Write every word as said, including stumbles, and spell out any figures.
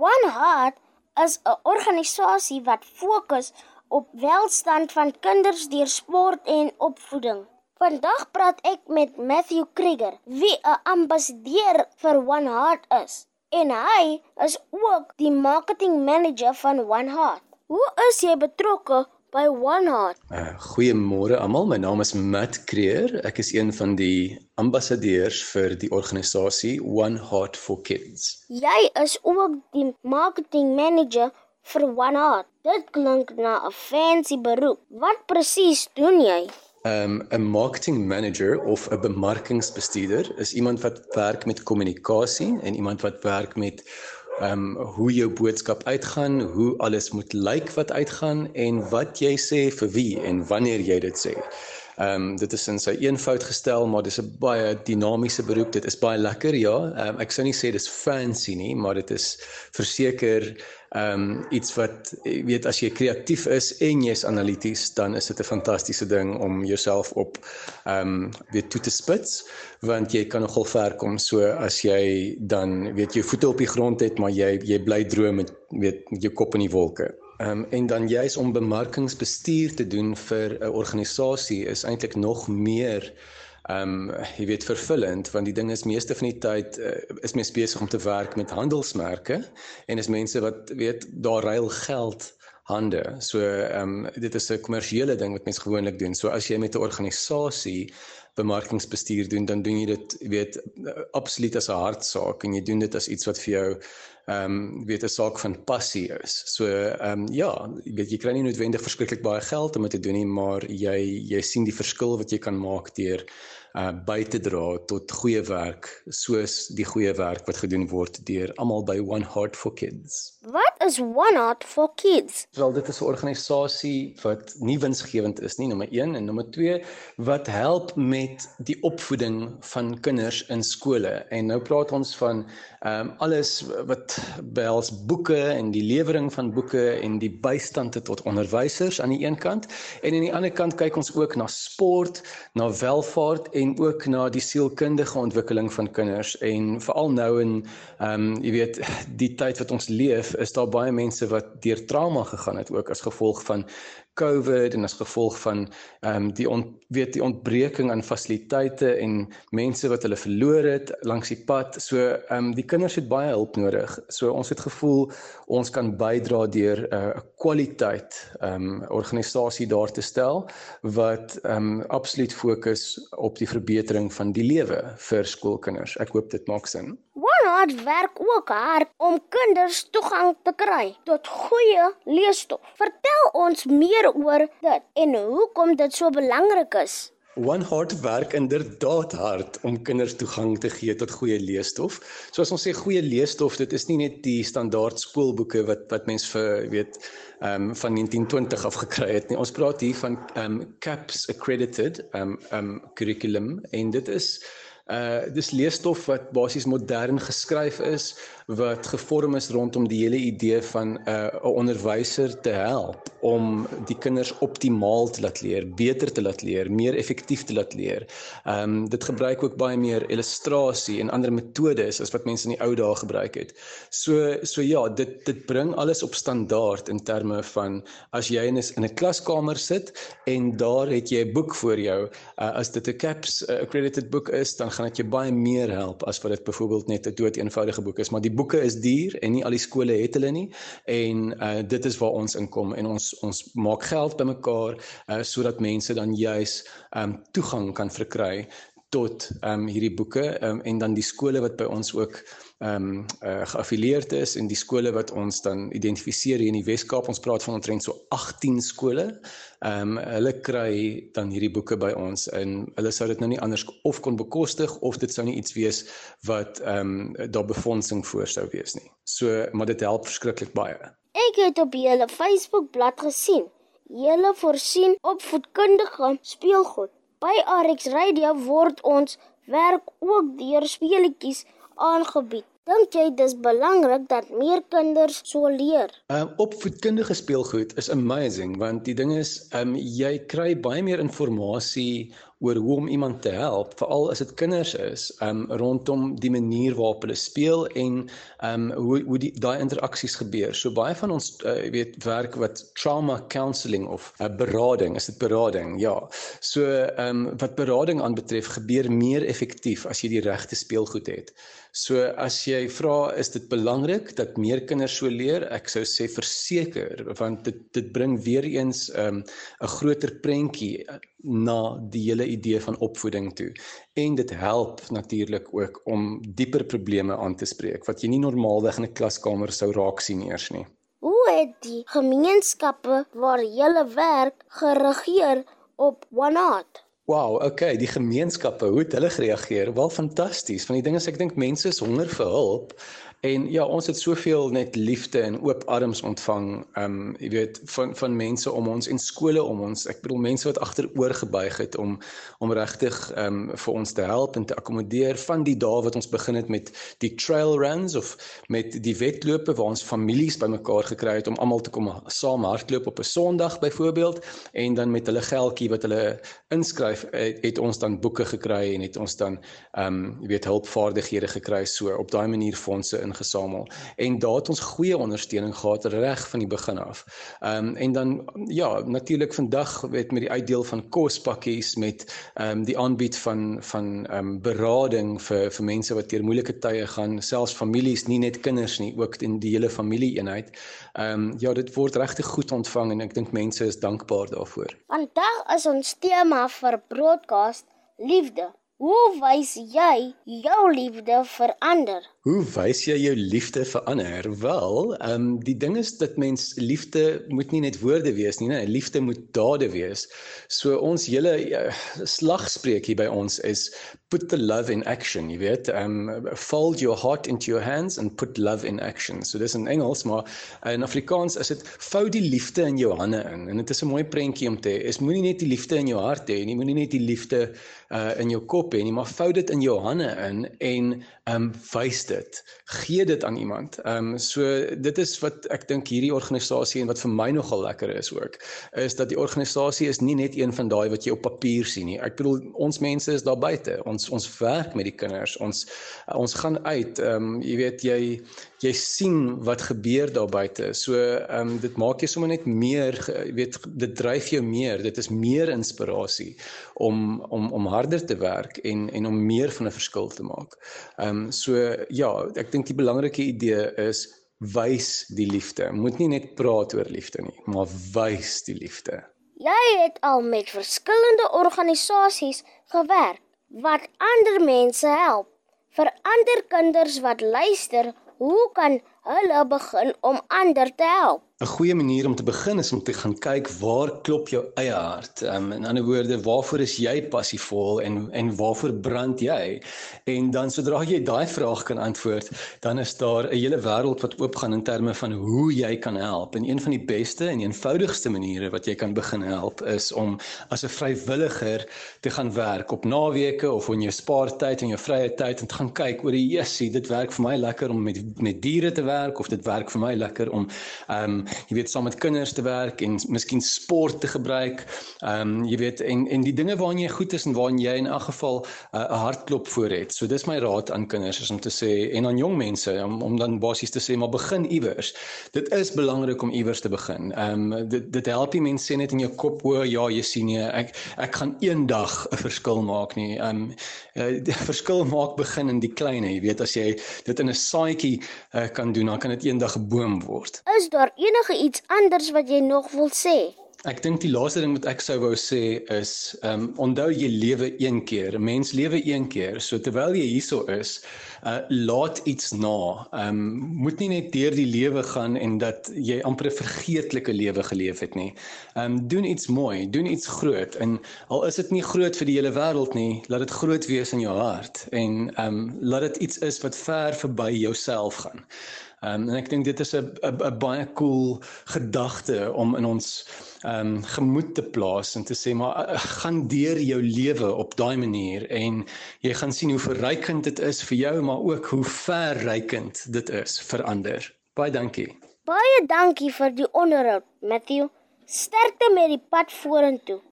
One Heart is 'n organisasie wat fokus op welstand van kinders deur sport en opvoeding. Vandag praat ek met Matthew Krieger, wie 'n ambassadeur vir One Heart is. En hy is ook die marketing manager van One Heart. Hoe is jy betrokke by One Heart? Uh, goeiemôre almal, my naam is Matt Krieger. Ek is een van die ambassadeurs vir die organisasie One Heart for Kids. Jy is ook die marketing manager vir One Heart. Dit klink na 'n fancy beroep. Wat presies doen jy? Um, 'n marketing manager of 'n bemarkingsbestuurder is iemand wat werk met kommunikasie en iemand wat werk met um, hoe jou boodskap uitgaan, hoe alles moet lyk wat uitgaan en wat jy sê vir wie en wanneer jy dit sê. Um, dit is in sy eenvoud gestel, maar dis 'n baie dinamiese beroep. Dit is baie lekker, ja. Um, ek sou nie sê dis fancy nie, maar dit is verseker um, iets wat, jy weet, as jy kreatief is en jy's analities, dan is dit 'n fantastiese ding om jouself op um, weet toe te spits, want jy kan nogal ver kom. So as jy dan weet jou voete op die grond het, maar jy jy bly droom met weet met jou kop in die wolke. Um, en dan juist om bemarkingsbestuur te doen vir 'n organisasie is eintlik nog meer um, jy weet vervullend, want die ding is meeste van die tyd uh, is mens besig om te werk met handelsmerke en is mense wat weet daar ruil geld hande. So um, dit is 'n kommersiële ding wat mense gewoonlik doen. So as jy met 'n organisasie bemarkingsbestuur doen, dan doen jy dit weet absoluut as 'n hartsaak en jy doen dit as iets wat vir jou um, weet 'n saak van passie is. So um, ja, jy weet jy kry nie noodwendig verskriklik baie geld om dit te doen nie, maar jy jy sien die verskil wat jy kan maak deur uh, by te dra tot goeie werk, soos die goeie werk wat gedoen word deur almal by One Heart for Kids. Wat is One Heart for Kids? Wel, dit is 'n organisasie wat nie winsgewend is nie, nommer een, en nommer twee, wat help met die opvoeding van kinders in skole. En nou praat ons van um, alles wat behels boeke en die lewering van boeke en die bystand tot onderwysers aan die een kant, en aan die ander kant kyk ons ook na sport, na welvaart en ook na die sielkundige ontwikkeling van kinders. En veral nou in um, jy weet die tyd wat ons leef, is daar baie mense wat deur trauma gegaan het, ook as gevolg van COVID en as gevolg van um, die, on, weet, die ontbreking aan fasiliteite en mense wat hulle verloor het langs die pad. So um, die kinders het baie hulp nodig. So ons het gevoel ons kan bydra deur 'n uh, kwaliteit um, organisasie daar te stel wat um, absoluut fokus op die verbetering van die lewe vir skoolkinders. Ek hoop dit maak sin. One Heart werk ook hard om kinders toegang te kry tot goeie leesstof. Vertel ons meer oor dit en hoekom dit so belangrik is. One Heart werk inderdaad hard om kinders toegang te gee tot goeie leesstof. Soos ons sê, goeie leesstof, dit is nie net die standaard skoolboeke wat wat mens vir weet um, van negentien twintig af gekry het nie. Ons praat hier van um, C A P S accredited um, um, curriculum, en dit is Uh, dis leesstof wat basies modern geskryf is, wat gevorm is rondom die hele idee van 'n uh, onderwyser te help om die kinders optimaal te laat leer, beter te laat leer, meer effektief te laat leer. Um, dit gebruik ook baie meer illustrasie en ander metodes as wat mense in die ou dae gebruik het. So so ja, dit dit bring alles op standaard in terme van as jy in 'n in 'n klaskamer sit en daar het jy 'n boek voor jou, uh, as dit 'n C A P S accredited boek is, dan gaan dit jou baie meer help as wat dit byvoorbeeld net 'n dood eenvoudige boek is, maar die boeke is duur en nie al die skole het hulle nie, en uh, dit is waar ons inkom en ons ons maak geld bymekaar uh, sodat mense dan juis um, toegang kan verkry tot um, hierdie boeke, um, en dan die skole wat by ons ook um, uh, geaffilieerd is en die skole wat ons dan identifiseer hier in die Wes-Kaap, ons praat van omtrent so agttien skole, um, hulle kry dan hierdie boeke by ons en hulle sou dit nou nie anders of kon bekostig of dit sou nie iets wees wat um, daar befondsing voor sou wees nie. So, maar dit help verskriklik baie. Ek het op julle Facebookblad gesien, julle voorsien opvoedkundige speelgoed. By R X Radio word ons werk ook deur speletjies aangebied. Dink jy dis belangrik dat meer kinders so leer? Um, opvoedkundige speelgoed is amazing, want die ding is, um, jy kry baie meer inligting oor hoe om iemand te help, veral as dit kinders is, um, rondom die manier waarop hulle speel en um, hoe, hoe die daai interaksies gebeur. So baie van ons uh, weet werk wat trauma counselling of uh, berading, is dit berading? Ja. So um, wat berading aanbetref, gebeur meer effektief as jy die regte speelgoed het. So as jy vra, is dit belangrik dat meer kinders so leer? Ek sou sê verseker, want dit dit bring weer eens 'n um, 'n groter prentjie na die hele idee van opvoeding toe. En dit help natuurlik ook om dieper probleme aan te spreek wat jy nie normaalweg in 'n klaskamer sou raak sien eers nie. Hoe het die gemeenskappe waar jy werk gereageer op OneHeart? Wow, okay, die gemeenskappe, hoe het hulle gereageer? Wel fantasties. Van die ding is ek dink mense is honger vir hulp. En ja, ons het soveel net liefde en oop arms ontvang, um, jy weet, van, van mense om ons en skole om ons. Ek bedoel, mense wat agteroor gebuig het om, om regtig um, vir ons te help en te akkommodeer van die dae wat ons begin het met die trail runs of met die wedlope waar ons families bymekaar gekry het om almal te kom saam hardloop op 'n Sondag byvoorbeeld en dan met hulle geldjie wat hulle inskryf, het, het ons dan boeke gekry en het ons dan, um, jy weet, hulpvaardighede gekry, so op daai manier fondse in gesamel. En daar het ons goeie ondersteuning gehad reg van die begin af. Um, en dan, ja, natuurlik vandag weet met die uitdeel van kospakkies, met um, die aanbied van, van um, berading vir, vir mense wat deur moeilike tye gaan, selfs families, nie net kinders nie, ook in die hele familieeenheid. Um, ja, dit word regtig goed ontvang en ek dink mense is dankbaar daarvoor. Vandag is ons tema vir broadcast liefde. Hoe wys jy jou liefde vir ander? Hoe wys jy jou liefde vir ander? Wel, um, die ding is dat mens liefde moet nie net woorde wees nie, nee, liefde moet dade wees. So ons hele uh, slagspreuk hier by ons is put the love in action, jy weet, um, fold your heart into your hands and put love in action. So dis in Engels, maar in Afrikaans is dit vou die liefde in jou hande in. En dit is 'n mooi prentjie om te hê. Is moenie net die liefde in jou hart hê nie, moenie net die liefde uh, in jou kop hê nie, maar vou dit in jou hande in en um, wys dit, gee dit aan iemand. Um, so dit is wat ek dink hierdie organisasie en wat vir my nogal lekker is ook, is dat die organisasie is nie net een van daai wat jy op papier sien nie. Ek bedoel, ons mense is daar buite, ons ons werk met die kinders, ons ons gaan uit, um, jy weet, jy jy sien wat gebeur daar buite. So um, dit maak jy sommer net meer, jy weet, dit dryf jou meer, dit is meer inspirasie om om om harder te werk en en om meer van 'n verskil te maak. Um, so ja, ek dink die belangrike idee is wys die liefde. Moet nie net praat oor liefde nie, maar wys die liefde. Jy het al met verskillende organisasies gewerk wat ander mense help. Vir ander kinders wat luister, hoe kan hulle begin om ander te help? 'n Goeie manier om te begin is om te gaan kyk waar klop jou eie hart. Um, in ander woorde, waarvoor is jy passievol en en waarvoor brand jy? En dan sodra jy daai vraag kan antwoord, dan is daar 'n hele wêreld wat oopgaan in terme van hoe jy kan help. En een van die beste en eenvoudigste maniere wat jy kan begin help is om as 'n vrywilliger te gaan werk op naweke of in jou spaartyd en jou vrye tyd en te gaan kyk oor die jessie, dit werk vir my lekker om met met diere te werk of dit werk vir my lekker om um, jy weet, saam met kinders te werk en miskien sport te gebruik, um, jy weet, en, en die dinge waarin jy goed is en waarin jy in elk geval 'n uh, hartklop voor het. So dis my raad aan kinders is om te sê, en aan jong mense, om, om dan basies te sê, maar begin iewers. Dit is belangrik om iewers te begin. Um, dit, dit help nie mense sê net in jou kop, o ja, jy sien nie, ek, ek gaan eendag 'n verskil maak nie. Um, uh, die verskil maak begin in die kleine, jy weet, as jy dit in 'n saadjie uh, kan doen, dan kan dit eendag 'n boom word. Is daar enige iets anders wat jy nog wil sê? Ek dink die laaste ding wat ek sou wou sê is, um, onthou jy lewe een keer, 'n mens lewe een keer, so terwyl jy hierso is, uh, laat iets na, um, moet nie net deur die lewe gaan en dat jy amper 'n vergeetlike lewe geleef het nie. Um, doen iets mooi, doen iets groot, en al is dit nie groot vir die hele wêreld nie, laat dit groot wees in jou hart, en um, laat dit iets is wat ver verby jouself gaan. Um, en ek dink dit is 'n baie cool gedagte om in ons um, gemoed te plaas en te sê, maar uh, gaan deur jou lewe op daai manier en jy gaan sien hoe verrykend dit is vir jou, maar ook hoe verrykend dit is vir ander. Baie dankie. Baie dankie vir die onderhoud, Matthew. Sterkte met die pad vorentoe.